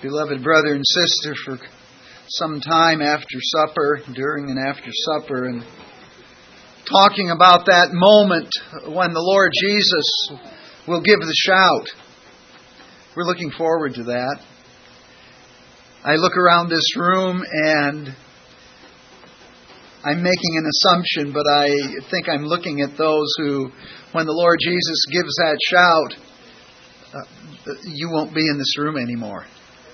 beloved brother and sister, for some time after supper, during and after supper, and talking about that moment when the Lord Jesus will give the shout. We're looking forward to that. I look around this room and I'm making an assumption, but I think I'm looking at those who, when the Lord Jesus gives that shout, you won't be in this room anymore.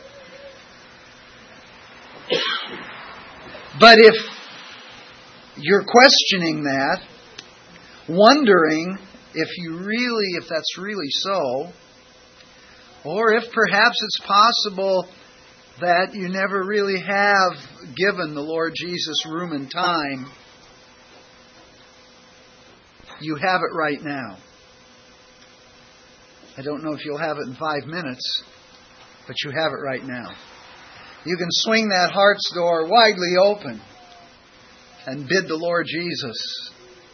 But if you're questioning that, wondering if that's really so, or if perhaps it's possible that you never really have given the Lord Jesus room and time, you have it right now. I don't know if you'll have it in 5 minutes, but you have it right now. You can swing that heart's door widely open and bid the Lord Jesus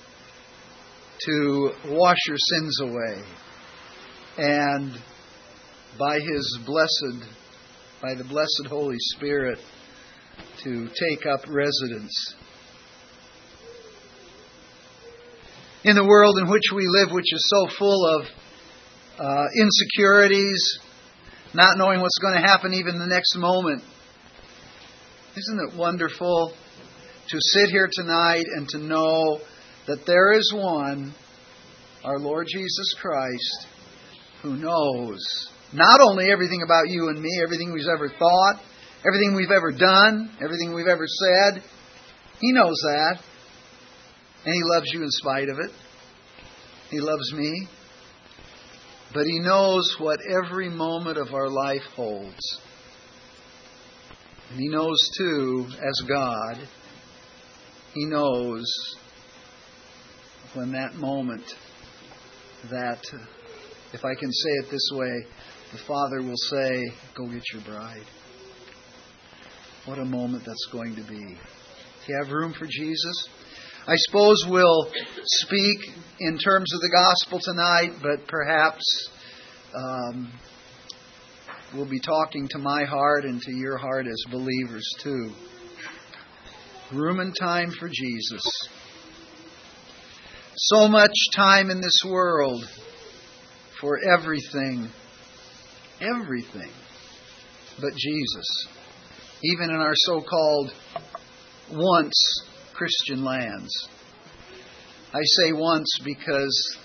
to wash your sins away, and by the blessed Holy Spirit to take up residence. In the world in which we live, which is so full of insecurities, not knowing what's going to happen even the next moment, isn't it wonderful to sit here tonight and to know that there is one, our Lord Jesus Christ, who knows not only everything about you and me, everything we've ever thought, everything we've ever done, everything we've ever said. He knows that. And He loves you in spite of it. He loves me. But He knows what every moment of our life holds. And He knows too, as God, He knows when that moment, that, if I can say it this way, the Father will say, go get your bride. What a moment that's going to be. Do you have room for Jesus? I suppose we'll speak in terms of the gospel tonight, but perhaps we'll be talking to my heart and to your heart as believers too. Room and time for Jesus. So much time in this world for everything but Jesus. Even in our so-called once Christian lands. I say once because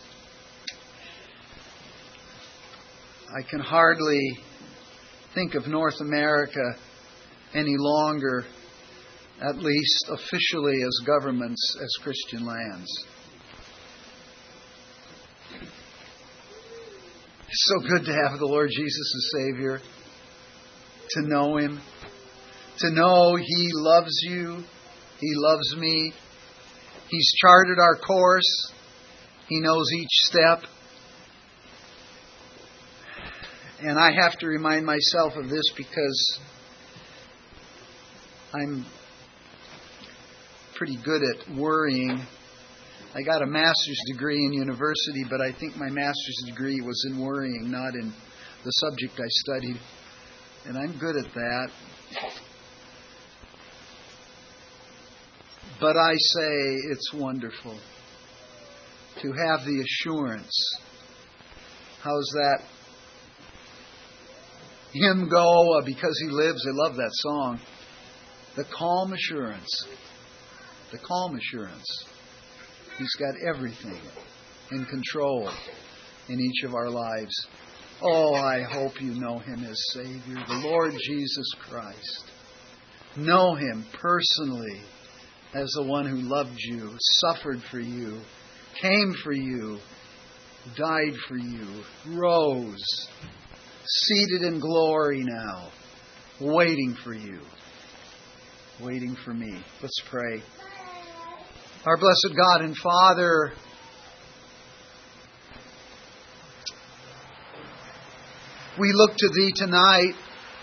I can hardly think of North America any longer, at least officially as governments, as Christian lands. It's so good to have the Lord Jesus as Savior, to know Him, to know He loves you, He loves me. He's charted our course. He knows each step. And I have to remind myself of this because I'm pretty good at worrying. I got a master's degree in university, but I think my master's degree was in worrying, not in the subject I studied. And I'm good at that. But I say it's wonderful to have the assurance. How's that hymn go? Because He lives. I love that song. The calm assurance. The calm assurance. He's got everything in control in each of our lives. Oh, I hope you know Him as Savior, the Lord Jesus Christ. Know Him personally as the one who loved you, suffered for you, came for you, died for you, rose, seated in glory now, waiting for you, waiting for me. Let's pray. Our blessed God and Father, we look to Thee tonight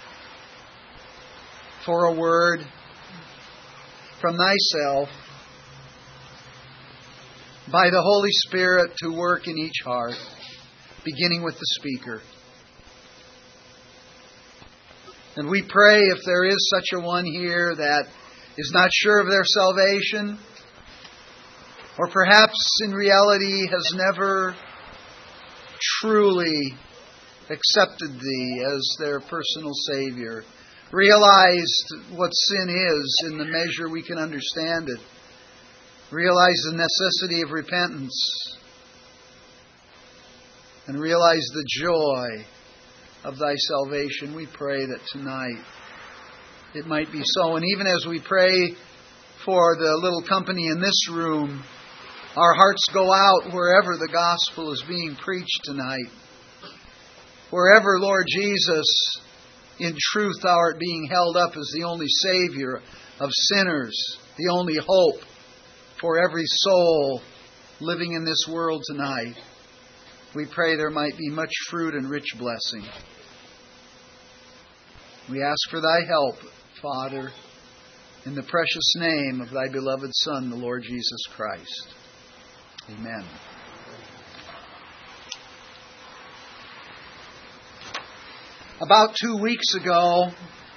for a word from Thyself by the Holy Spirit to work in each heart, beginning with the speaker. And we pray if there is such a one here that is not sure of their salvation, or perhaps in reality has never truly accepted Thee as their personal Savior, realized what sin is in the measure we can understand it, realize the necessity of repentance, and realize the joy of Thy salvation. We pray that tonight it might be so. And even as we pray for the little company in this room, our hearts go out wherever the gospel is being preached tonight. Wherever, Lord Jesus, in truth Thou art being held up as the only Savior of sinners, the only hope for every soul living in this world tonight. We pray there might be much fruit and rich blessing. We ask for Thy help, Father, in the precious name of Thy beloved Son, the Lord Jesus Christ. Amen. About 2 weeks ago,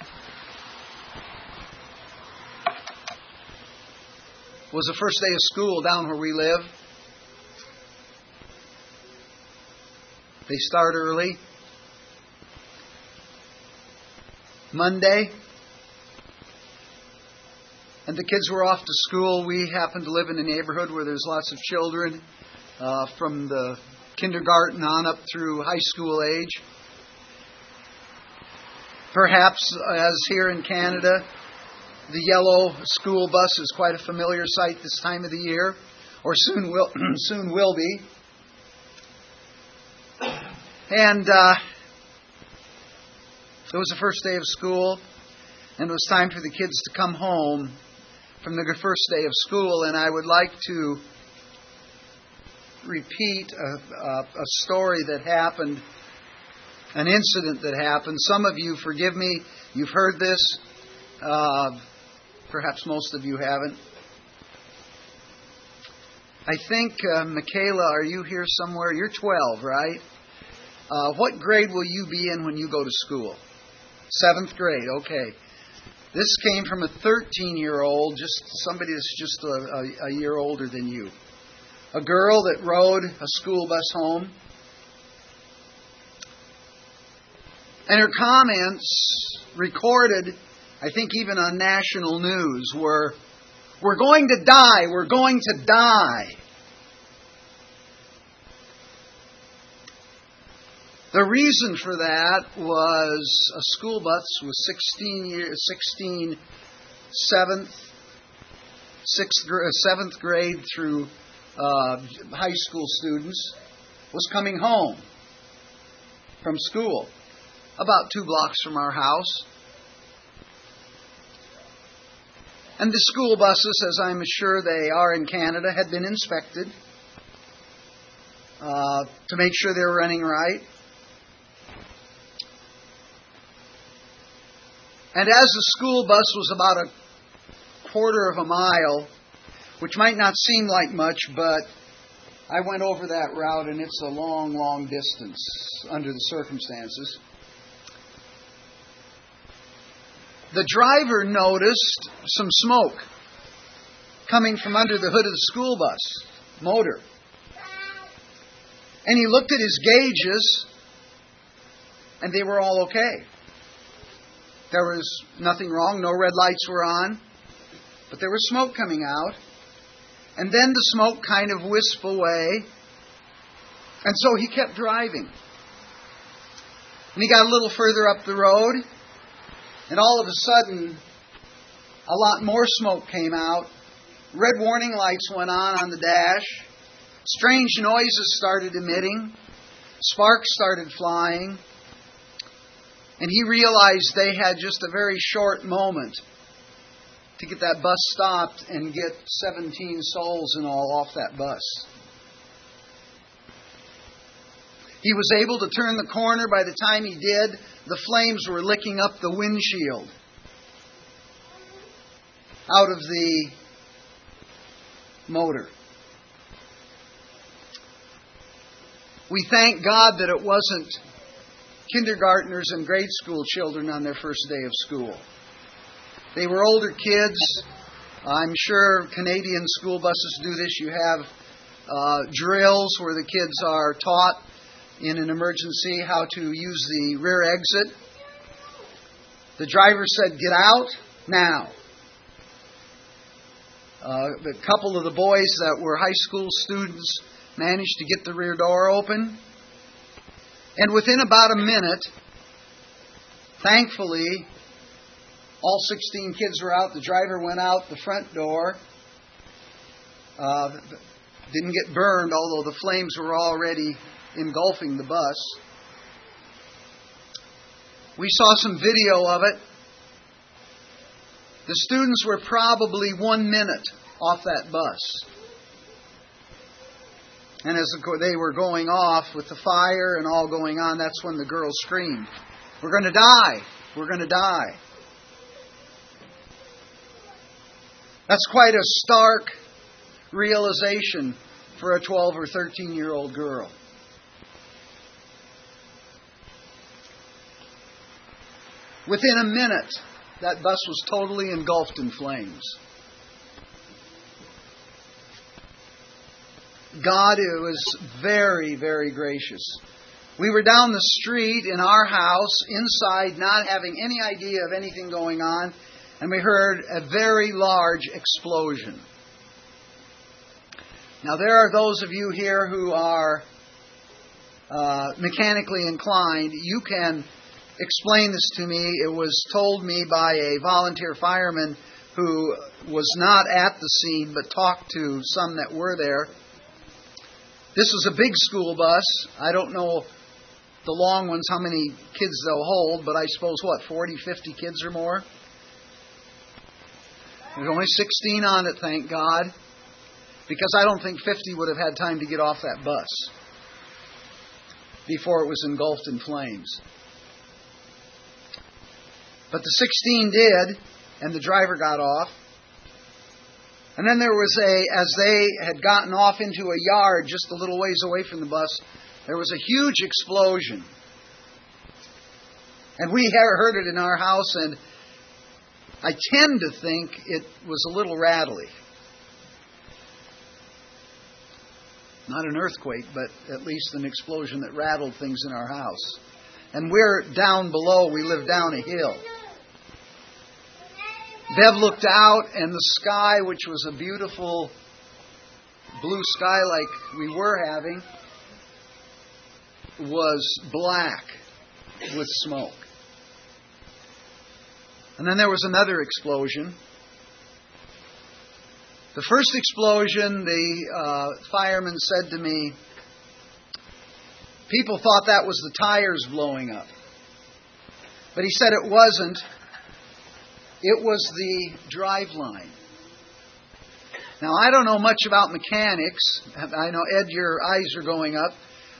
was the first day of school down where we live. They start early. Monday. And the kids were off to school. We happen to live in a neighborhood where there's lots of children from the kindergarten on up through high school age. Perhaps, as here in Canada, the yellow school bus is quite a familiar sight this time of the year, or soon will be. And it was the first day of school, and it was time for the kids to come home from the first day of school. And I would like to repeat a story that happened, an incident that happened. Some of you, forgive me, you've heard this. Perhaps most of you haven't. I think, Michaela, are you here somewhere? You're 12, right? What grade will you be in when you go to school? 7th grade, okay. This came from a 13-year-old, just somebody that's just a year older than you. A girl that rode a school bus home. And her comments, recorded, I think even on national news, were, "We're going to die, we're going to die." The reason for that was a school bus with 7th grade through high school students was coming home from school, about 2 blocks from our house. And the school buses, as I'm sure they are in Canada, had been inspected to make sure they were running right. And as the school bus was about a quarter of a mile, which might not seem like much, but I went over that route and it's a long, long distance under the circumstances. The driver noticed some smoke coming from under the hood of the school bus motor. And he looked at his gauges, and they were all okay. There was nothing wrong, no red lights were on, but there was smoke coming out. And then the smoke kind of wisped away, and so he kept driving. And he got a little further up the road, and all of a sudden, a lot more smoke came out. Red warning lights went on the dash. Strange noises started emitting. Sparks started flying. And he realized they had just a very short moment to get that bus stopped and get 17 souls in all off that bus. He was able to turn the corner. By the time he did, the flames were licking up the windshield out of the motor. We thank God that it wasn't kindergartners and grade school children on their first day of school. They were older kids. I'm sure Canadian school buses do this. You have drills where the kids are taught in an emergency how to use the rear exit. The driver said, "Get out now." A couple of the boys that were high school students managed to get the rear door open. And within about a minute, thankfully, all 16 kids were out. The driver went out the front door. Didn't get burned, although the flames were already engulfing the bus. We saw some video of it. The students were probably 1 minute off that bus. And as they were going off with the fire and all going on, that's when the girls screamed, "We're going to die! We're going to die!" That's quite a stark realization for a 12 or 13-year-old girl. Within a minute, that bus was totally engulfed in flames. God was very, very gracious. We were down the street in our house, inside, not having any idea of anything going on, and we heard a very large explosion. Now, there are those of you here who are mechanically inclined. You can explain this to me. It was told me by a volunteer fireman who was not at the scene but talked to some that were there. This was a big school bus. I don't know the long ones, how many kids they'll hold, but I suppose, 40, 50 kids or more? There's only 16 on it, thank God, because I don't think 50 would have had time to get off that bus before it was engulfed in flames. But the 16 did, and the driver got off. And then there was as they had gotten off into a yard just a little ways away from the bus, there was a huge explosion. And we heard it in our house, and I tend to think it was a little rattly. Not an earthquake, but at least an explosion that rattled things in our house. And we're down below, we live down a hill. Bev looked out, and the sky, which was a beautiful blue sky like we were having, was black with smoke. And then there was another explosion. The first explosion, the fireman said to me, people thought that was the tires blowing up. But he said it wasn't. It was the driveline. Now, I don't know much about mechanics. I know, Ed, your eyes are going up.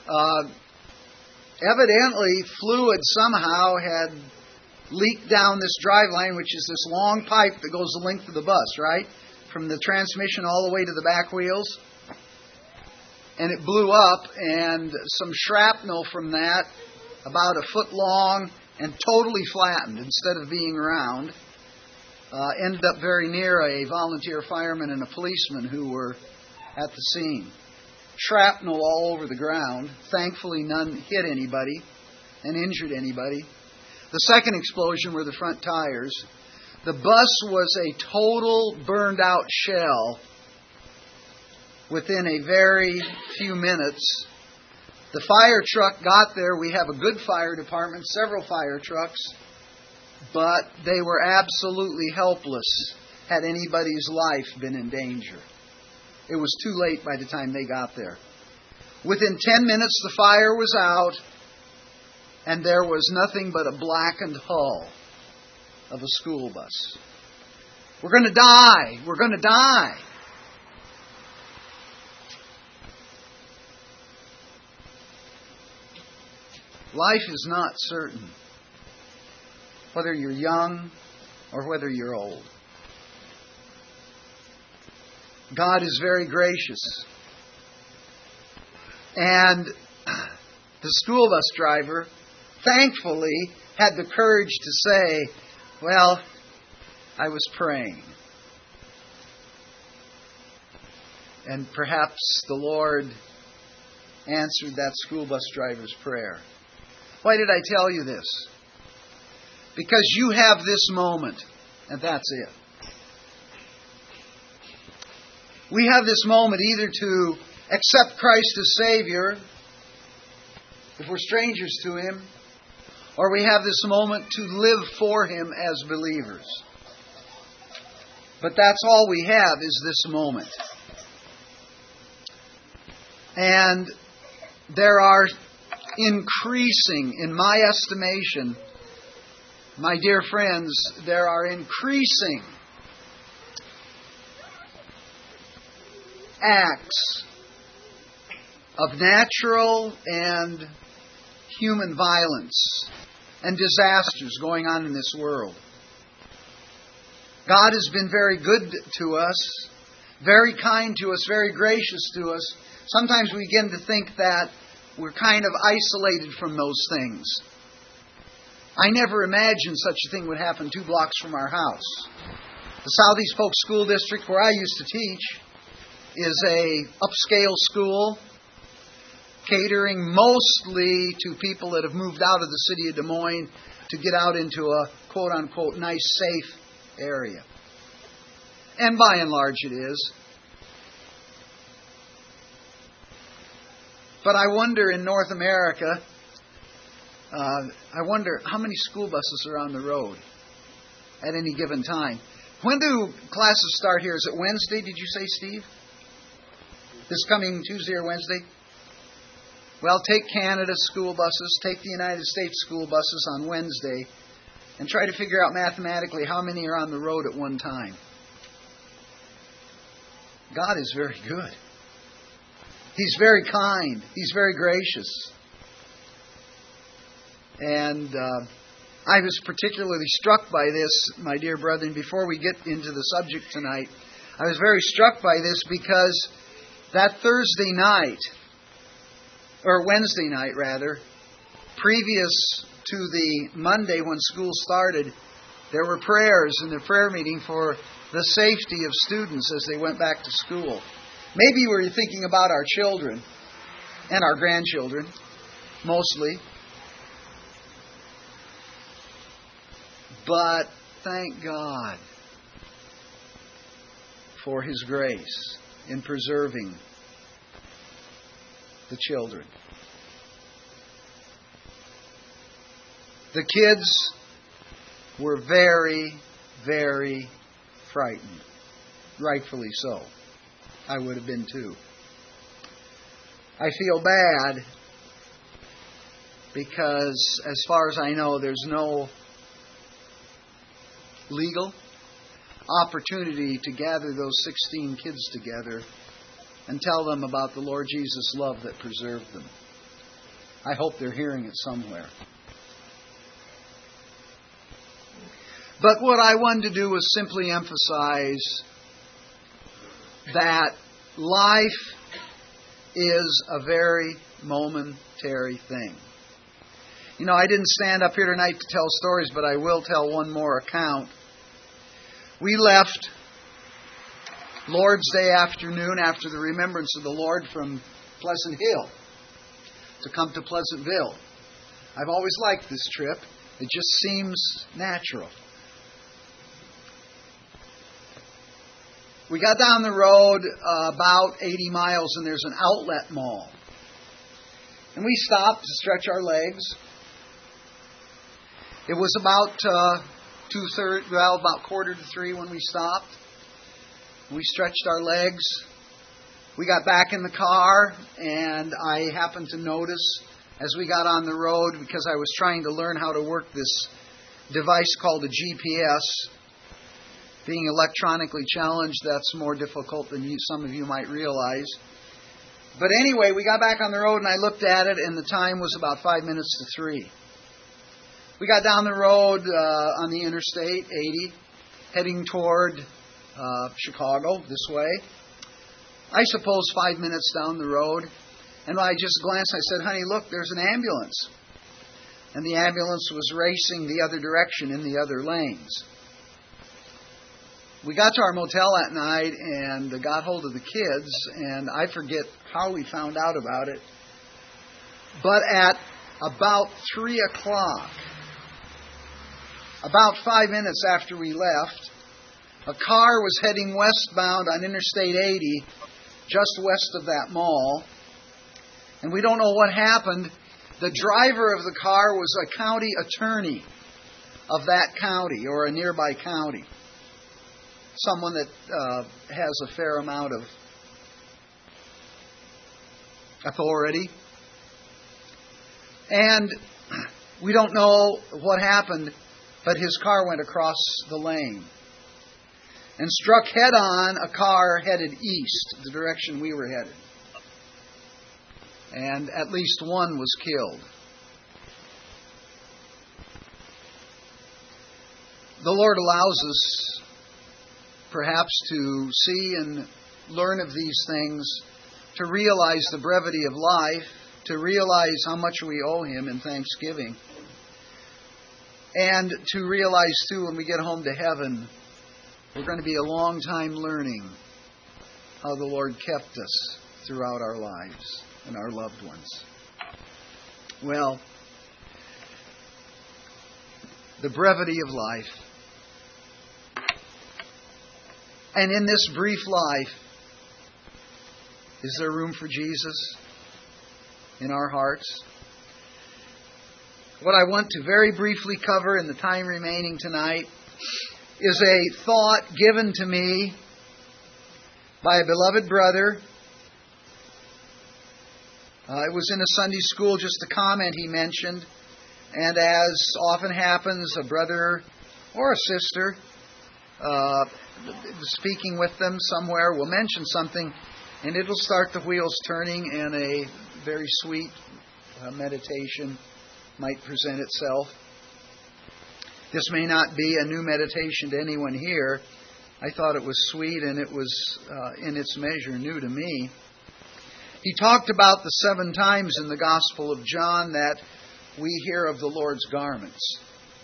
Evidently, fluid somehow had leaked down this driveline, which is this long pipe that goes the length of the bus, right? From the transmission all the way to the back wheels. And it blew up, and some shrapnel from that, about a foot long and totally flattened instead of being round, ended up very near a volunteer fireman and a policeman who were at the scene. Shrapnel all over the ground. Thankfully, none hit anybody and injured anybody. The second explosion were the front tires. The bus was a total burned out shell within a very few minutes. The fire truck got there. We have a good fire department, several fire trucks, but they were absolutely helpless had anybody's life been in danger. It was too late by the time they got there. Within 10 minutes, the fire was out, and there was nothing but a blackened hull of a school bus. We're going to die. We're going to die. Life is not certain, whether you're young or whether you're old. God is very gracious. And the school bus driver thankfully had the courage to say, well, I was praying. And perhaps the Lord answered that school bus driver's prayer. Why did I tell you this? Because you have this moment, and that's it. We have this moment either to accept Christ as Savior, if we're strangers to Him, or we have this moment to live for Him as believers. But that's all we have is this moment. And there are increasing, in my estimation, my dear friends, there are increasing acts of natural and human violence and disasters going on in this world. God has been very good to us, very kind to us, very gracious to us. Sometimes we begin to think that we're kind of isolated from those things. I never imagined such a thing would happen 2 blocks from our house. The Southeast Polk School District, where I used to teach, is a upscale school catering mostly to people that have moved out of the city of Des Moines to get out into a quote-unquote nice, safe area. And by and large it is. But I wonder in North America, I wonder how many school buses are on the road at any given time. When do classes start here? Is it Wednesday, did you say, Steve? This coming Tuesday or Wednesday? Well, take Canada's school buses, take the United States school buses on Wednesday, and try to figure out mathematically how many are on the road at one time. God is very good. He's very kind. He's very gracious. And I was particularly struck by this, my dear brethren, before we get into the subject tonight. I was very struck by this because that Thursday night, or Wednesday night rather, previous to the Monday when school started, there were prayers in the prayer meeting for the safety of students as they went back to school. Maybe we're thinking about our children and our grandchildren, mostly. But thank God for His grace in preserving the children. The kids were very, very frightened. Rightfully so. I would have been too. I feel bad because, as far as I know, there's no legal opportunity to gather those 16 kids together and tell them about the Lord Jesus' love that preserved them. I hope they're hearing it somewhere. But what I wanted to do was simply emphasize that life is a very momentary thing. You know, I didn't stand up here tonight to tell stories, but I will tell one more account. We left Lord's Day afternoon after the remembrance of the Lord from Pleasant Hill to come to Pleasantville. I've always liked this trip. It just seems natural. We got down the road about 80 miles and there's an outlet mall. And we stopped to stretch our legs. It was about about 2:45 when we stopped. We stretched our legs. We got back in the car and I happened to notice as we got on the road, because I was trying to learn how to work this device called a GPS. Being electronically challenged, that's more difficult than some of you might realize. But anyway, we got back on the road and I looked at it and the time was about 5 minutes to 3. We got down the road on the Interstate 80, heading toward Chicago this way. I suppose 5 minutes down the road. And I just glanced, I said, honey, look, there's an ambulance. and the ambulance was racing the other direction in the other lanes. We got to our motel that night and got hold of the kids, and I forget how we found out about it. But at about 3 o'clock, about 5 minutes after we left, a car was heading westbound on Interstate 80, just west of that mall. And we don't know what happened. The driver of the car was a county attorney of that county or a nearby county. Someone that has a fair amount of authority. And we don't know what happened, but his car went across the lane and struck head-on a car headed east, the direction we were headed. And at least one was killed. The Lord allows us perhaps to see and learn of these things, to realize the brevity of life, to realize how much we owe Him in thanksgiving, and to realize too when we get home to heaven, we're going to be a long time learning how the Lord kept us throughout our lives and our loved ones. Well, the brevity of life. And in this brief life, is there room for Jesus in our hearts? What I want to very briefly cover in the time remaining tonight is a thought given to me by a beloved brother. It was in a Sunday school, just a comment he mentioned. And as often happens, a brother or a sister speaking with them somewhere will mention something, and it'll start the wheels turning, and a very sweet meditation might present itself. This may not be a new meditation to anyone here. I thought it was sweet, and it was in its measure new to me. He talked about the 7 times in the Gospel of John that we hear of the Lord's garments.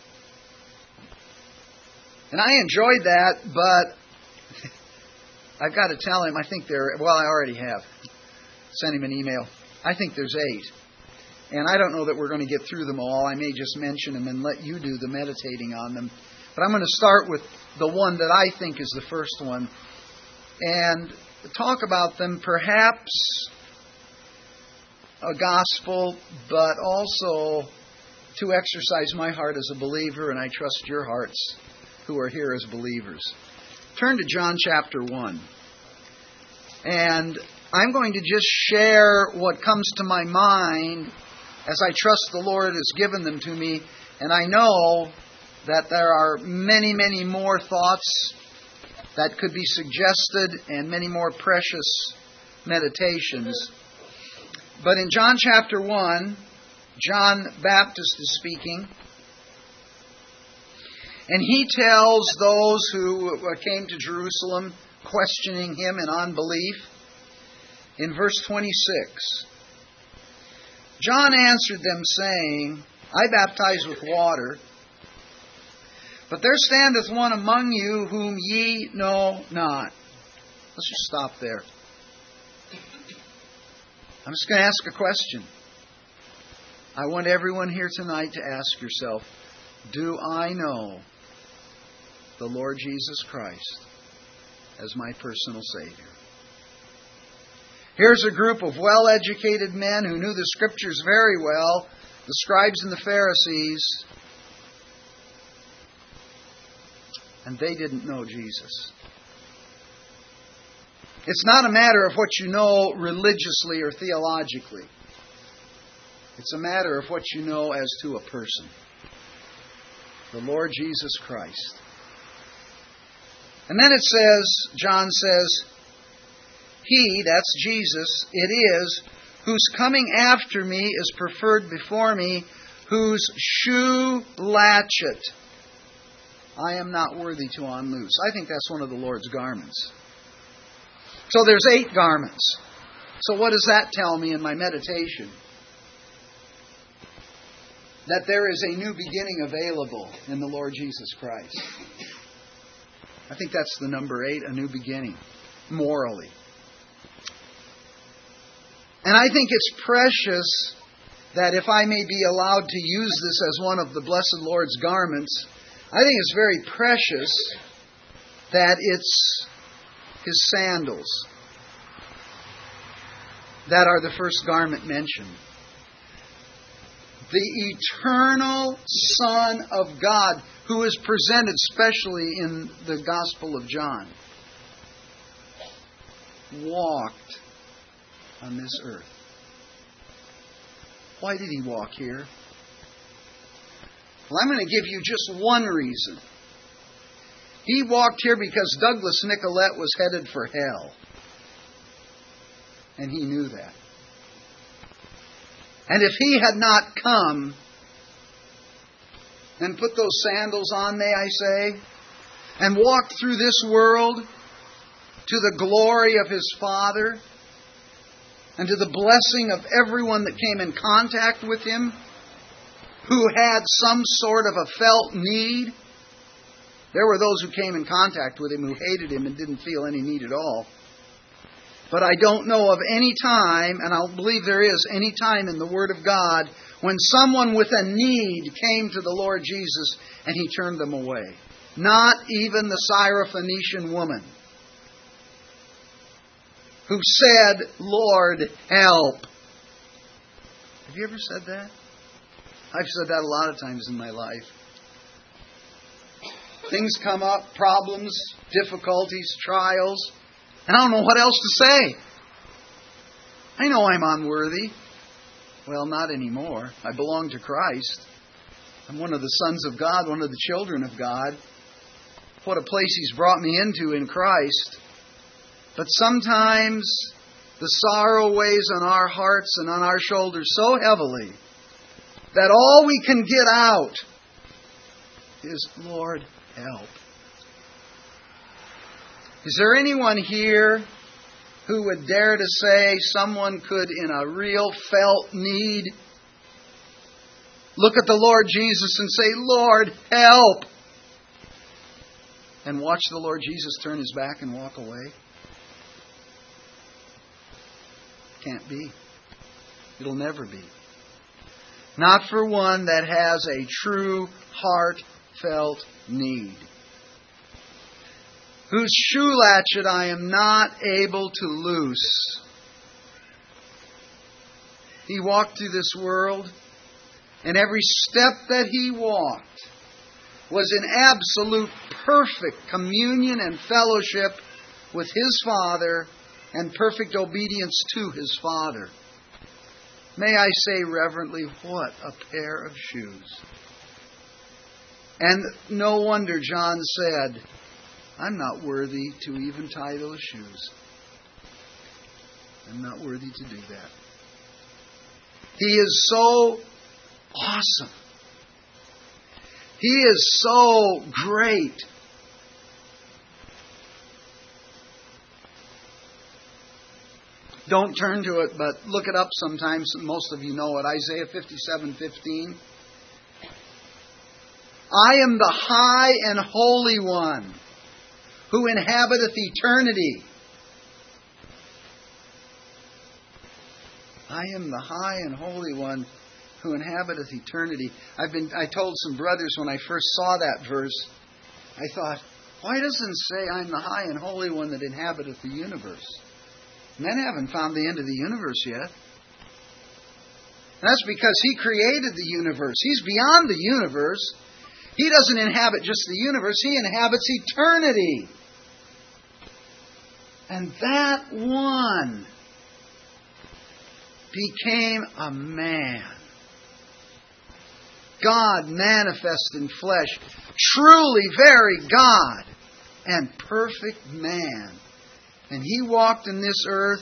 And I enjoyed that, but I've got to tell him, I think I already have. Sent him an email. I think there's 8. And I don't know that we're going to get through them all. I may just mention them and let you do the meditating on them. But I'm going to start with the one that I think is the first one and talk about them, perhaps a gospel, but also to exercise my heart as a believer, and I trust your hearts who are here as believers. Turn to John chapter 1. And I'm going to just share what comes to my mind as I trust the Lord has given them to me. And I know that there are many, many more thoughts that could be suggested and many more precious meditations. But in John chapter 1, John Baptist is speaking. And he tells those who came to Jerusalem questioning him in unbelief, in verse 26, John answered them, saying, I baptize with water, but there standeth one among you whom ye know not. Let's just stop there. I'm just going to ask a question. I want everyone here tonight to ask yourself, do I know the Lord Jesus Christ as my personal Savior? Here's a group of well-educated men who knew the Scriptures very well, the scribes and the Pharisees, and they didn't know Jesus. It's not a matter of what you know religiously or theologically. It's a matter of what you know as to a person, the Lord Jesus Christ. And then it says, John says, He, that's Jesus, it is, whose coming after me is preferred before me, whose shoe latchet I am not worthy to unloose. I think that's one of the Lord's garments. So there's 8 garments. So what does that tell me in my meditation? that there is a new beginning available in the Lord Jesus Christ. I think that's the number 8, a new beginning, morally. And I think it's precious that if I may be allowed to use this as one of the blessed Lord's garments, I think it's very precious that it's His sandals that are the first garment mentioned. The eternal Son of God, who is presented specially in the Gospel of John, walked on this earth. Why did He walk here? Well, I'm going to give you just one reason. He walked here because Douglas Nicolette was headed for hell. And He knew that. And if He had not come and put those sandals on, may I say, and walked through this world to the glory of His Father and to the blessing of everyone that came in contact with Him, who had some sort of a felt need. There were those who came in contact with Him who hated Him and didn't feel any need at all. But I don't know of any time, and I believe there is any time in the Word of God, when someone with a need came to the Lord Jesus and He turned them away. Not even the Syrophoenician woman who said, "Lord, help." Have you ever said that? I've said that a lot of times in my life. Things come up, problems, difficulties, trials, and I don't know what else to say. I know I'm unworthy. Well, not anymore. I belong to Christ. I'm one of the sons of God, one of the children of God. What a place He's brought me into in Christ. But sometimes the sorrow weighs on our hearts and on our shoulders so heavily that all we can get out is, "Lord, help." Is there anyone here who would dare to say someone could, in a real felt need, look at the Lord Jesus and say, "Lord, help," and watch the Lord Jesus turn His back and walk away? Can't be. It'll never be. Not for one that has a true heartfelt need, whose shoe latchet I am not able to loose. He walked through this world, and every step that He walked was in absolute perfect communion and fellowship with His Father and perfect obedience to His Father. May I say reverently, what a pair of shoes. And no wonder John said, "I'm not worthy to even tie those shoes." I'm not worthy to do that. He is so awesome. He is so great. Don't turn to it, but look it up sometimes. Most of you know it. Isaiah 57:15. I am the high and holy one who inhabiteth eternity. I am the high and holy one who inhabiteth eternity. I told some brothers when I first saw that verse, I thought, why doesn't it say I'm the high and holy one that inhabiteth the universe? Men haven't found the end of the universe yet. And that's because He created the universe. He's beyond the universe. He doesn't inhabit just the universe. He inhabits eternity. And that one became a man. God manifest in flesh. Truly very God and perfect man. And He walked in this earth,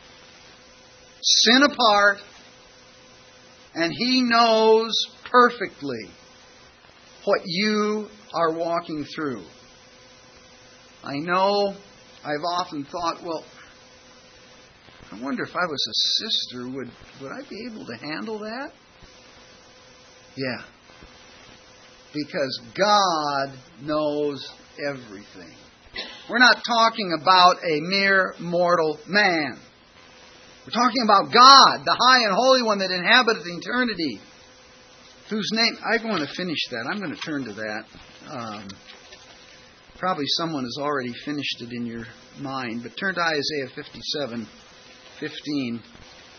sin apart, and He knows perfectly what you are walking through. I know I've often thought, well, I wonder if I was a sister, would I be able to handle that? Yeah. Because God knows everything. We're not talking about a mere mortal man. We're talking about God, the high and holy one that inhabiteth eternity, whose name... I want to finish that. I'm going to turn to that. Probably someone has already finished it in your mind, but turn to Isaiah 57:15.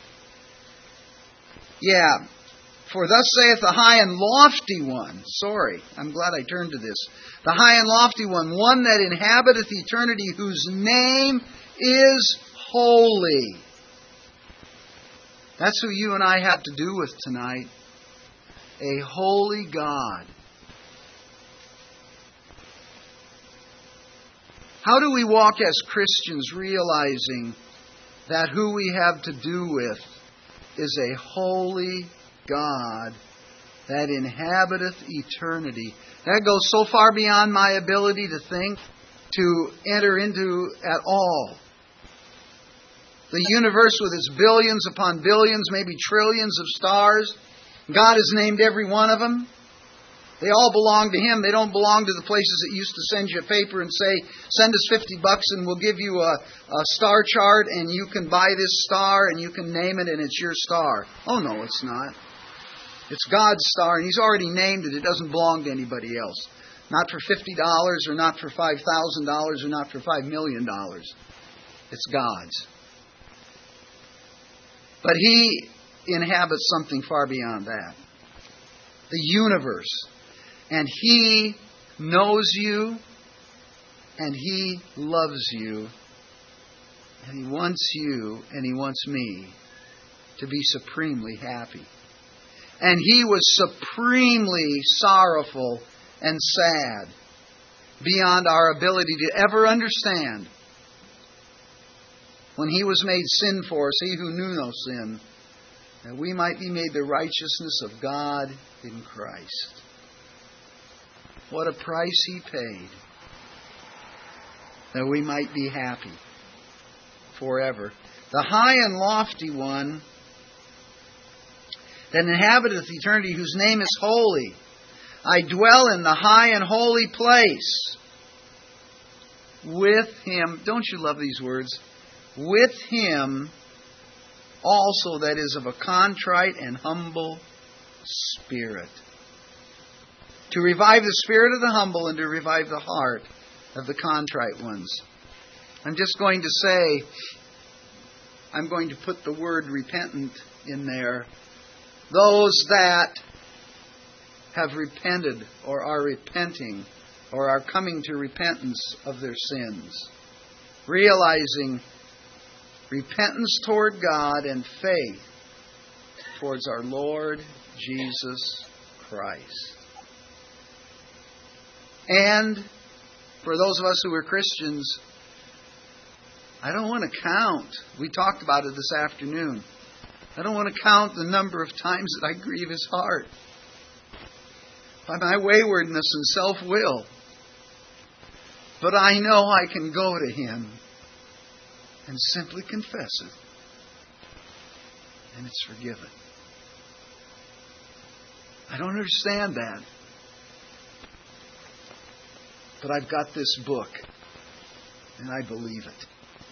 Yeah. For thus saith the high and lofty one. Sorry, I'm glad I turned to this. The high and lofty one that inhabiteth eternity, whose name is holy. That's who you and I have to do with tonight. A holy God. How do we walk as Christians realizing that who we have to do with is a holy God that inhabiteth eternity? That goes so far beyond my ability to think, to enter into at all. The universe with its billions upon billions, maybe trillions of stars. God has named every one of them. They all belong to Him. They don't belong to the places that used to send you a paper and say, send us $50 and we'll give you a star chart and you can buy this star and you can name it and it's your star. Oh no, it's not. It's God's star and He's already named it. It doesn't belong to anybody else. Not for $50 or not for $5,000 or not for $5 million. It's God's. But He inhabits something far beyond that. The universe. And He knows you, and He loves you, and He wants you, and He wants me to be supremely happy. And He was supremely sorrowful and sad, beyond our ability to ever understand. When He was made sin for us, He who knew no sin, that we might be made the righteousness of God in Christ. What a price He paid, that we might be happy forever. The high and lofty one that inhabiteth eternity, whose name is holy. I dwell in the high and holy place with Him. Don't you love these words? With Him also that is of a contrite and humble spirit. To revive the spirit of the humble and to revive the heart of the contrite ones. I'm just going to say, I'm going to put the word repentant in there. Those that have repented or are repenting or are coming to repentance of their sins. Realizing repentance toward God and faith towards our Lord Jesus Christ. And for those of us who are Christians, I don't want to count. We talked about it this afternoon. I don't want to count the number of times that I grieve His heart by my waywardness and self-will. But I know I can go to Him and simply confess it. And it's forgiven. I don't understand that. But I've got this book, and I believe it.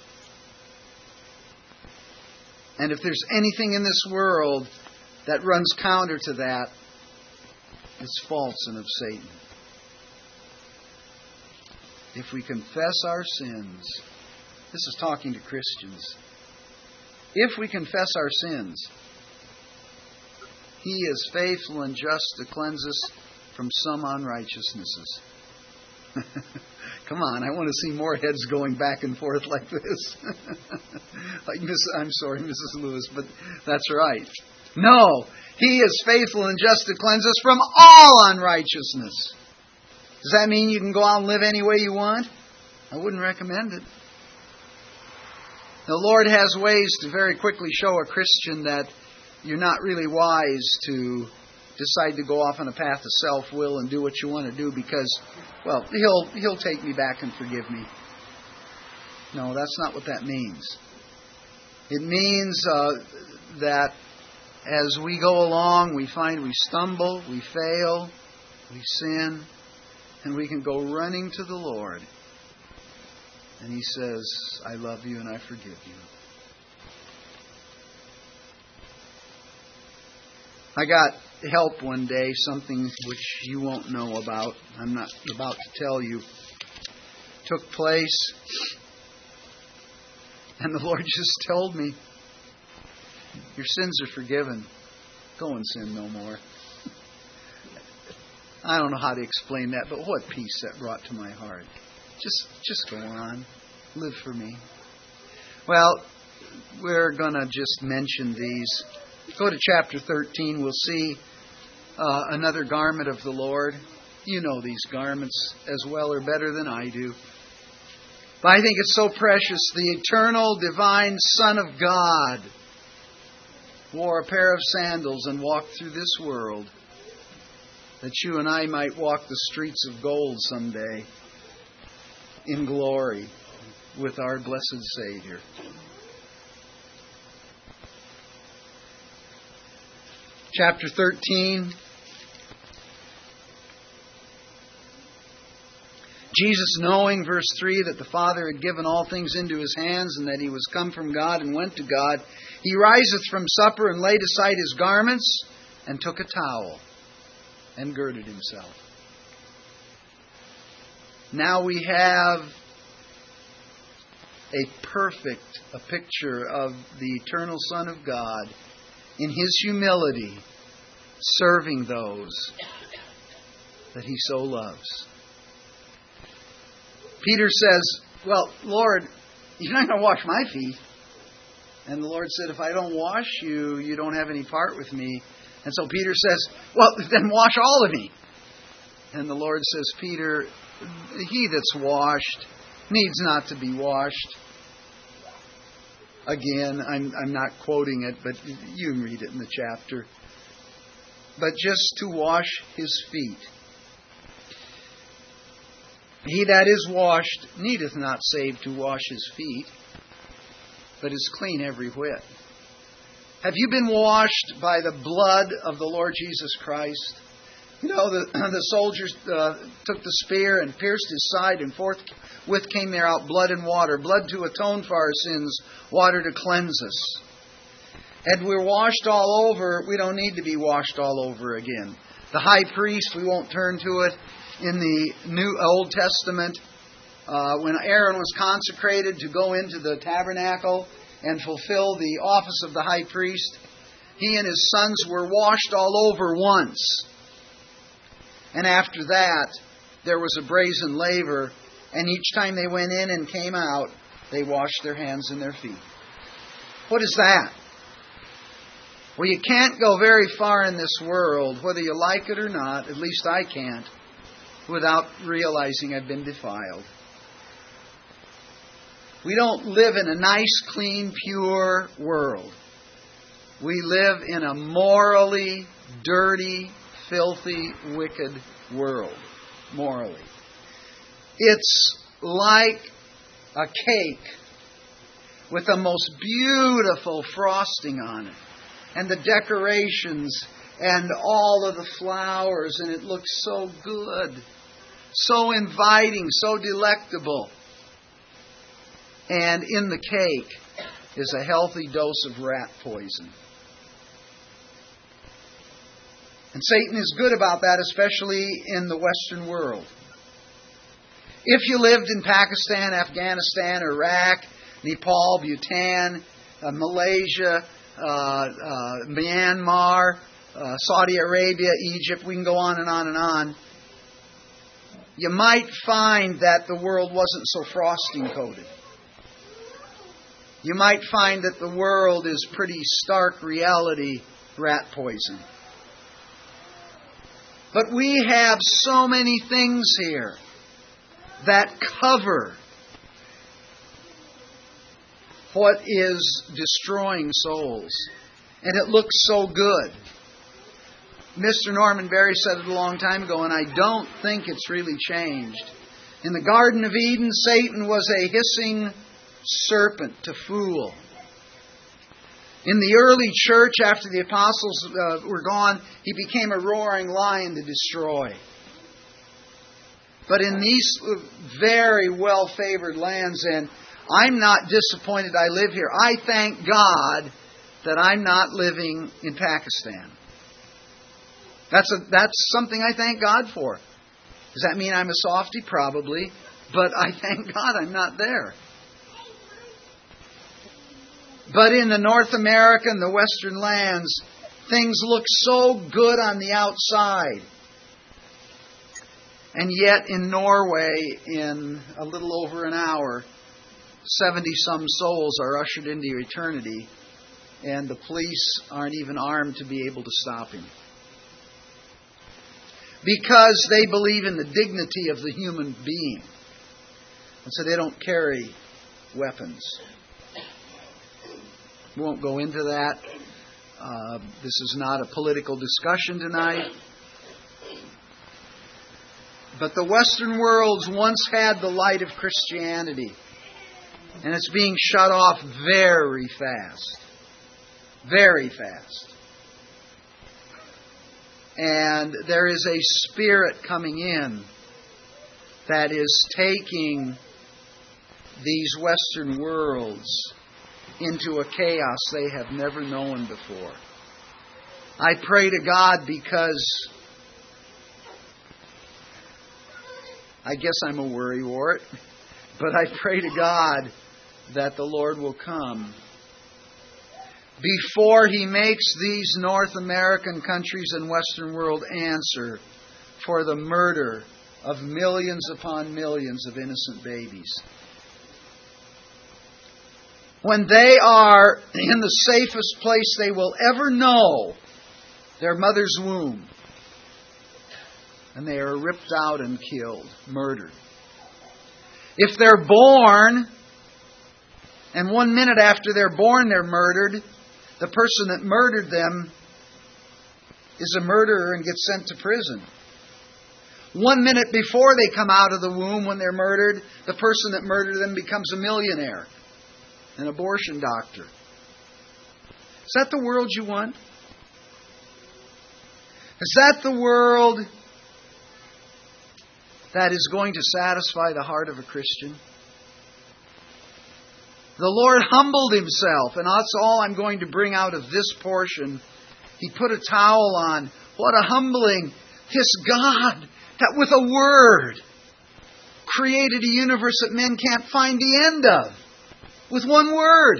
And if there's anything in this world that runs counter to that, it's false and of Satan. If we confess our sins, this is talking to Christians. If we confess our sins, He is faithful and just to cleanse us from some unrighteousnesses. Come on, I want to see more heads going back and forth like this. Like Mrs. Lewis, but that's right. No, He is faithful and just to cleanse us from all unrighteousness. Does that mean you can go out and live any way you want? I wouldn't recommend it. The Lord has ways to very quickly show a Christian that you're not really wise to decide to go off on a path of self-will and do what you want to do because, well, He'll take me back and forgive me. No, that's not what that means. It means that as we go along, we find we stumble, we fail, we sin, and we can go running to the Lord. And He says, I love you and I forgive you. I got help one day, something which you won't know about. I'm not about to tell you. Took place. And the Lord just told me, your sins are forgiven. Go and sin no more. I don't know how to explain that, but what peace that brought to my heart. Just go on. Live for me. Well, we're going to just mention these. Go to chapter 13. We'll see another garment of the Lord. You know these garments as well or better than I do. But I think it's so precious. The eternal, divine Son of God wore a pair of sandals and walked through this world that you and I might walk the streets of gold someday in glory with our blessed Savior. Chapter 13. Jesus, knowing, verse 3, that the Father had given all things into His hands, and that He was come from God and went to God, He riseth from supper and laid aside His garments, and took a towel, and girded Himself. Now we have a picture of the eternal Son of God in His humility, serving those that He so loves. Peter says, well, Lord, you're not going to wash my feet. And the Lord said, if I don't wash you, you don't have any part with me. And so Peter says, well, then wash all of me. And the Lord says, Peter, he that's washed needs not to be washed. Again, I'm not quoting it, but you can read it in the chapter. But just to wash his feet. He that is washed needeth not save to wash his feet, but is clean every whit. Have you been washed by the blood of the Lord Jesus Christ? You know, the soldiers took the spear and pierced his side, and forthwith came there out blood and water. Blood to atone for our sins, water to cleanse us. And we're washed all over. We don't need to be washed all over again. The high priest, we won't turn to it, in the Old Testament, when Aaron was consecrated to go into the tabernacle and fulfill the office of the high priest, he and his sons were washed all over once. And after that, there was a brazen laver, and each time they went in and came out, they washed their hands and their feet. What is that? Well, you can't go very far in this world, whether you like it or not, at least I can't, without realizing I've been defiled. We don't live in a nice, clean, pure world. We live in a morally dirty, filthy, wicked world. Morally. It's like a cake with the most beautiful frosting on it, and the decorations and all of the flowers, and it looks so good, so inviting, so delectable. And in the cake is a healthy dose of rat poison. And Satan is good about that, especially in the Western world. If you lived in Pakistan, Afghanistan, Iraq, Nepal, Bhutan, Malaysia, Myanmar, Saudi Arabia, Egypt, we can go on and on and on, you might find that the world wasn't so frosting coated. You might find that the world is pretty stark reality rat poison. But we have so many things here that cover what is destroying souls. And it looks so good. Mr. Norman Berry said it a long time ago, and I don't think it's really changed. In the Garden of Eden, Satan was a hissing serpent to fool. In the early church, after the apostles were gone, he became a roaring lion to destroy. But in these very well-favored lands, and I'm not disappointed I live here. I thank God that I'm not living in Pakistan. That's something I thank God for. Does that mean I'm a softie? Probably. But I thank God I'm not there. But in the North America and the Western lands, things look so good on the outside. And yet in Norway, in a little over an hour, 70-some souls are ushered into eternity, and the police aren't even armed to be able to stop him. Because they believe in the dignity of the human being. And so they don't carry weapons. We won't go into that. This is not a political discussion tonight. But the Western world's once had the light of Christianity. And it's being shut off very fast. Very fast. And there is a spirit coming in that is taking these Western worlds into a chaos they have never known before. I pray to God because I guess I'm a worrywart, but I pray to God that the Lord will come before He makes these North American countries and Western world answer for the murder of millions upon millions of innocent babies. When they are in the safest place they will ever know, their mother's womb, and they are ripped out and killed, murdered. If they're born, and 1 minute after they're born they're murdered, the person that murdered them is a murderer and gets sent to prison. 1 minute before they come out of the womb when they're murdered, the person that murdered them becomes a millionaire, an abortion doctor. Is that the world you want? Is that the world that is going to satisfy the heart of a Christian? The Lord humbled Himself, and that's all I'm going to bring out of this portion. He put a towel on. What a humbling. This God that with a word created a universe that men can't find the end of. With one word.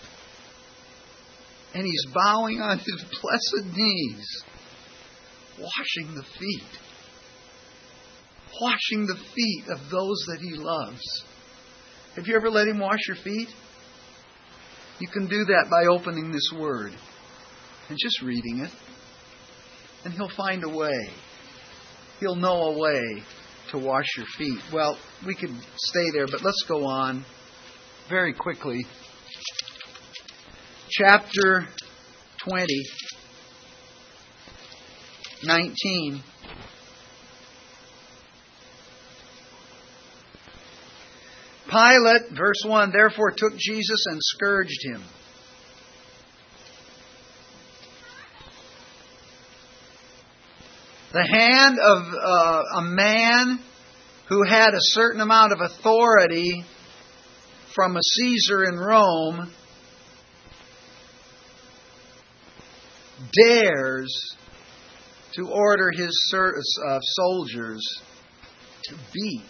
And He's bowing on His blessed knees, washing the feet. Washing the feet of those that He loves. Have you ever let Him wash your feet? You can do that by opening this Word and just reading it. And He'll find a way. He'll know a way to wash your feet. Well, we could stay there, but let's go on very quickly. Chapter 20, 19. Pilate, verse 1, therefore took Jesus and scourged Him. The hand of a man who had a certain amount of authority from a Caesar in Rome dares to order his soldiers to beat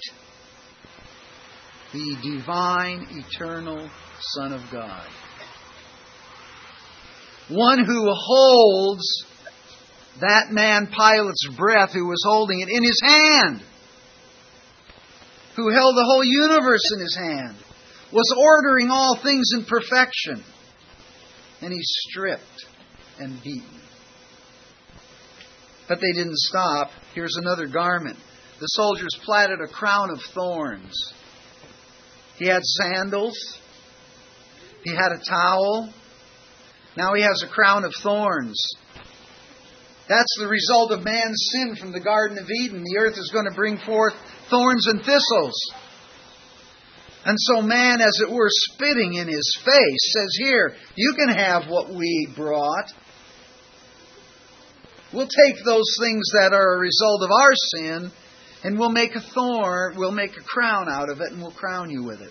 the divine, eternal Son of God. One who holds that man Pilate's breath, who was holding it in his hand, who held the whole universe in his hand, was ordering all things in perfection. And he's stripped and beaten. But they didn't stop. Here's another garment. The soldiers platted a crown of thorns. He had sandals. He had a towel. Now he has a crown of thorns. That's the result of man's sin from the Garden of Eden. The earth is going to bring forth thorns and thistles. And so man, as it were, spitting in his face, says, here, you can have what we brought. We'll take those things that are a result of our sin, and we'll make a thorn, we'll make a crown out of it, and we'll crown you with it.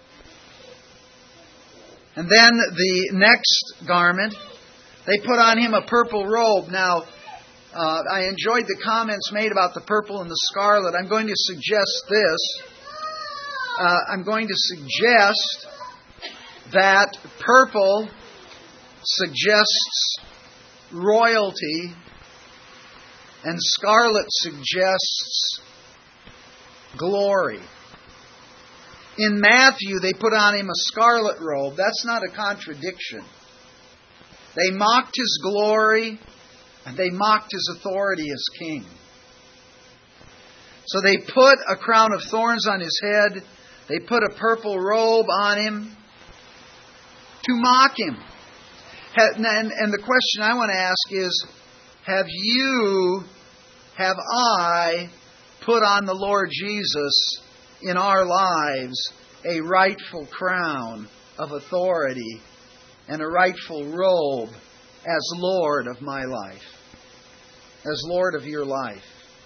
And then the next garment, they put on him a purple robe. Now, I enjoyed the comments made about the purple and the scarlet. I'm going to suggest this. I'm going to suggest that purple suggests royalty and scarlet suggests glory. In Matthew, they put on him a scarlet robe. That's not a contradiction. They mocked his glory and they mocked his authority as king. So they put a crown of thorns on his head. They put a purple robe on him to mock him. And the question I want to ask is, have I put on the Lord Jesus in our lives a rightful crown of authority and a rightful robe as Lord of my life, as Lord of your life?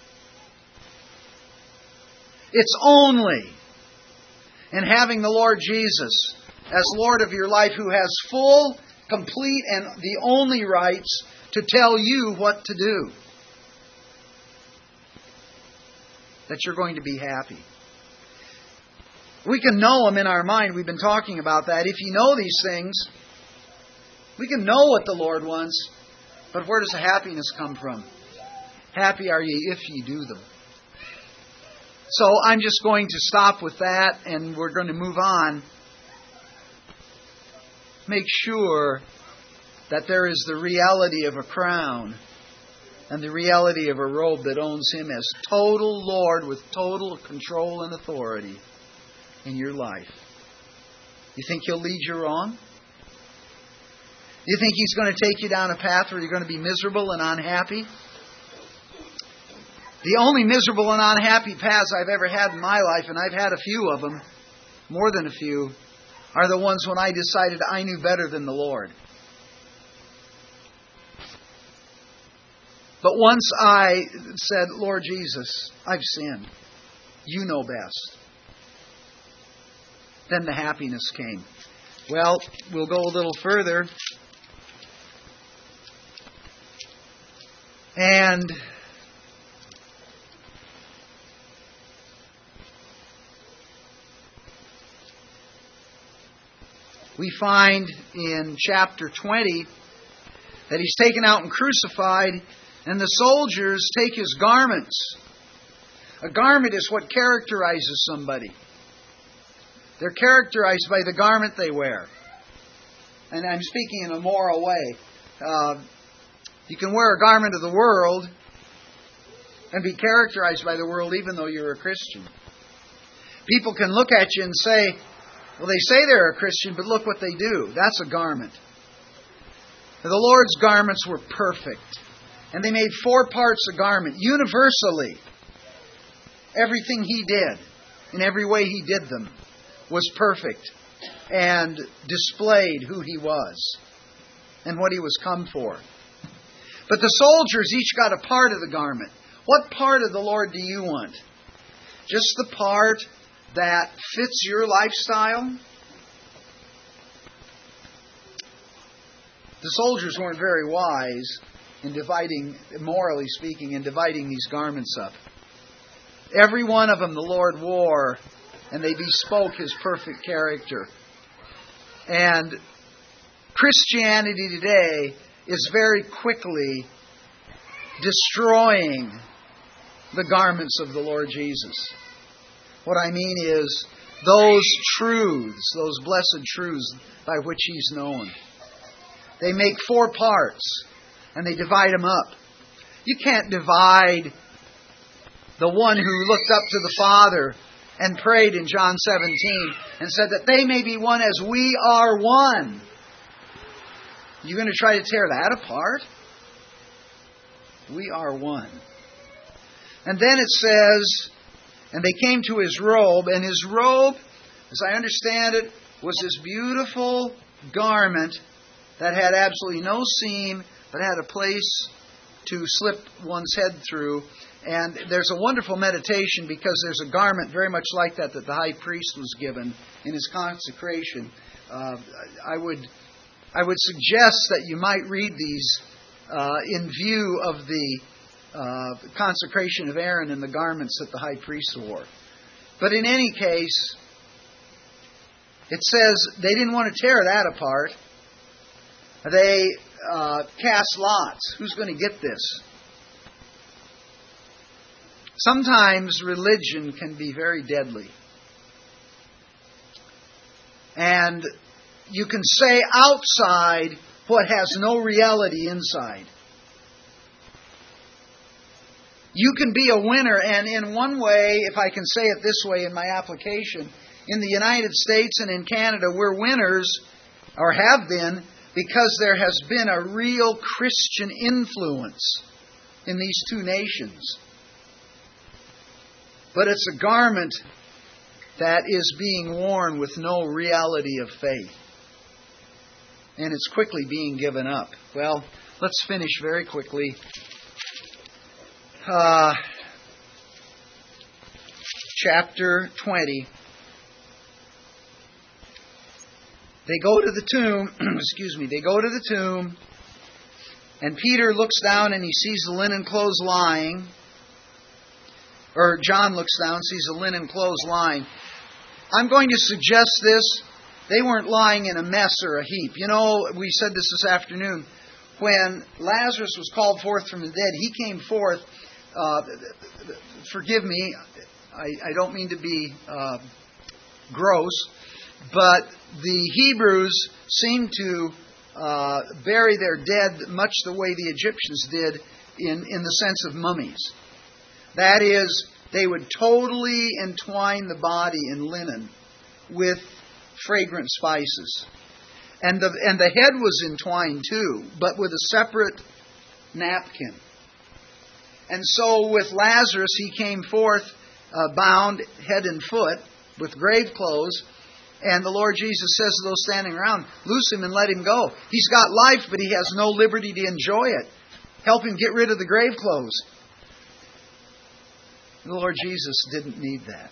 It's only in having the Lord Jesus as Lord of your life, who has full, complete, and the only rights to tell you what to do, that you're going to be happy. We can know Him in our mind. We've been talking about that. If you know these things, we can know what the Lord wants. But where does the happiness come from? Happy are ye if ye do them. So I'm just going to stop with that, and we're going to move on. Make sure that there is the reality of a crown and the reality of a robe that owns Him as total Lord with total control and authority in your life. You think He'll lead you wrong? You think He's going to take you down a path where you're going to be miserable and unhappy? The only miserable and unhappy paths I've ever had in my life, and I've had a few of them, more than a few, are the ones when I decided I knew better than the Lord. But once I said, Lord Jesus, I've sinned. You know best. Then the happiness came. Well, we'll go a little further. And we find in chapter 20 that He's taken out and crucified, and the soldiers take His garments. A garment is what characterizes somebody. They're characterized by the garment they wear. And I'm speaking in a moral way. You can wear a garment of the world and be characterized by the world even though you're a Christian. People can look at you and say, well, they say they're a Christian, but look what they do. That's a garment. The Lord's garments were perfect. And they made 4 parts a garment. Universally, everything He did, in every way He did them, was perfect and displayed who He was and what He was come for. But the soldiers each got a part of the garment. What part of the Lord do you want? Just the part that fits your lifestyle? The soldiers weren't very wise in dividing, morally speaking, in dividing these garments up. Every one of them the Lord wore, and they bespoke His perfect character. And Christianity today is very quickly destroying the garments of the Lord Jesus. What I mean is those truths, those blessed truths by which He's known. They make 4 parts and they divide them up. You can't divide the one who looked up to the Father and prayed in John 17 and said that they may be one as we are one. You're going to try to tear that apart? We are one. And then it says, and they came to His robe, and His robe, as I understand it, was this beautiful garment that had absolutely no seam, but had a place to slip one's head through. And there's a wonderful meditation, because there's a garment very much like that the high priest was given in his consecration. I would suggest that you might read these in view of the consecration of Aaron and the garments that the high priest wore. But in any case, it says they didn't want to tear that apart. They cast lots. Who's going to get this? Sometimes religion can be very deadly. And you can say outside what has no reality inside. You can be a winner, and in one way, if I can say it this way in my application, in the United States and in Canada, we're winners, or have been, because there has been a real Christian influence in these two nations. But it's a garment that is being worn with no reality of faith. And it's quickly being given up. Well, let's finish very quickly. Chapter 20. They go to the tomb, they go to the tomb, and Peter looks down and he sees the linen clothes lying. Or John looks down and sees the linen clothes lying. I'm going to suggest this. They weren't lying in a mess or a heap. You know, we said this afternoon. When Lazarus was called forth from the dead, he came forth. Forgive me, I don't mean to be gross, but the Hebrews seem to bury their dead much the way the Egyptians did in the sense of mummies. That is, they would totally entwine the body in linen with fragrant spices. And the head was entwined too, but with a separate napkin. And so with Lazarus, he came forth bound head and foot with grave clothes. And the Lord Jesus says to those standing around, loose him and let him go. He's got life, but he has no liberty to enjoy it. Help him get rid of the grave clothes. The Lord Jesus didn't need that.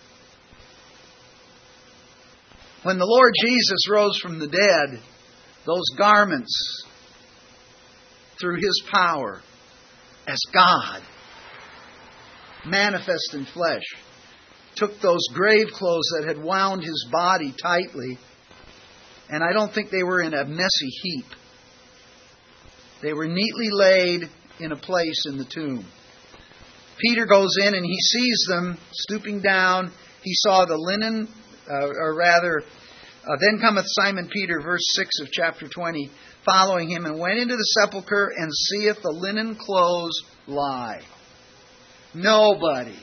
When the Lord Jesus rose from the dead, those garments, through His power as God, manifest in flesh, took those grave clothes that had wound His body tightly, and I don't think they were in a messy heap. They were neatly laid in a place in the tomb. Peter goes in and he sees them stooping down. He saw the linen, then cometh Simon Peter, verse 6 of chapter 20, following him, and went into the sepulchre and seeth the linen clothes lie. Nobody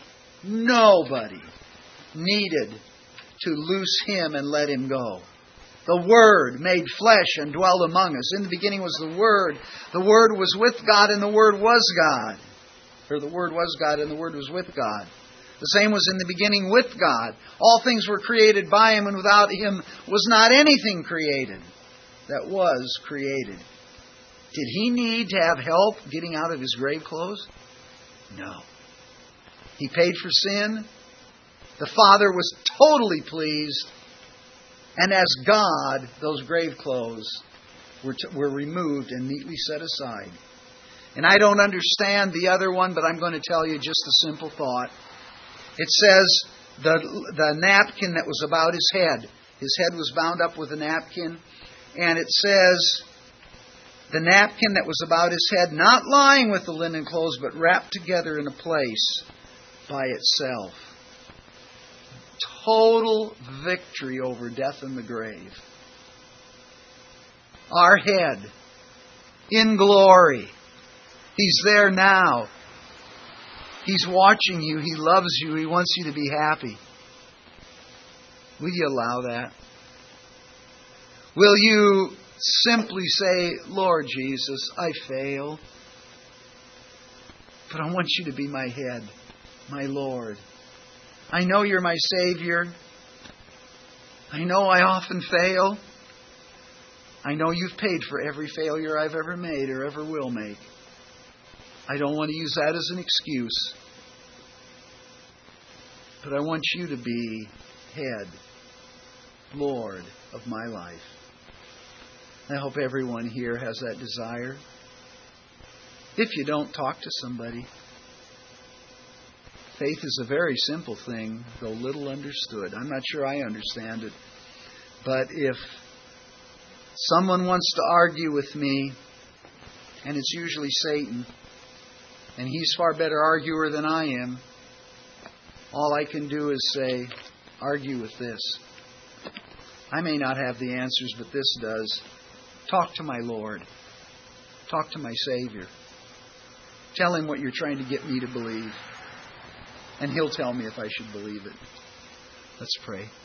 needed to loose Him and let Him go. The Word made flesh and dwelt among us. In the beginning was the Word. The Word was with God, and the Word was God. Or the Word was God, and the Word was with God. The same was in the beginning with God. All things were created by Him, and without Him was not anything created that was created. Did He need to have help getting out of His grave clothes? No. He paid for sin. The Father was totally pleased. And as God, those grave clothes were removed and neatly set aside. And I don't understand the other one, but I'm going to tell you just a simple thought. It says the napkin that was about His head. His head was bound up with a napkin. And it says the napkin that was about His head, not lying with the linen clothes, but wrapped together in a place by itself. Total victory over death and the grave. Our head in glory. He's there now. He's watching you. He loves you. He wants you to be happy. Will you allow that? Will you simply say, Lord Jesus, I fail, but I want you to be my head, my Lord. I know You're my Savior. I know I often fail. I know you've paid for every failure I've ever made or ever will make. I don't want to use that as an excuse. But I want you to be head, Lord of my life. I hope everyone here has that desire. If you don't, talk to somebody. Faith is a very simple thing, though little understood. I'm not sure I understand it. But if someone wants to argue with me, and it's usually Satan, and he's far better arguer than I am, all I can do is say, argue with this. I may not have the answers, but this does. Talk to my Lord. Talk to my Savior. Tell Him what you're trying to get me to believe. And He'll tell me if I should believe it. Let's pray.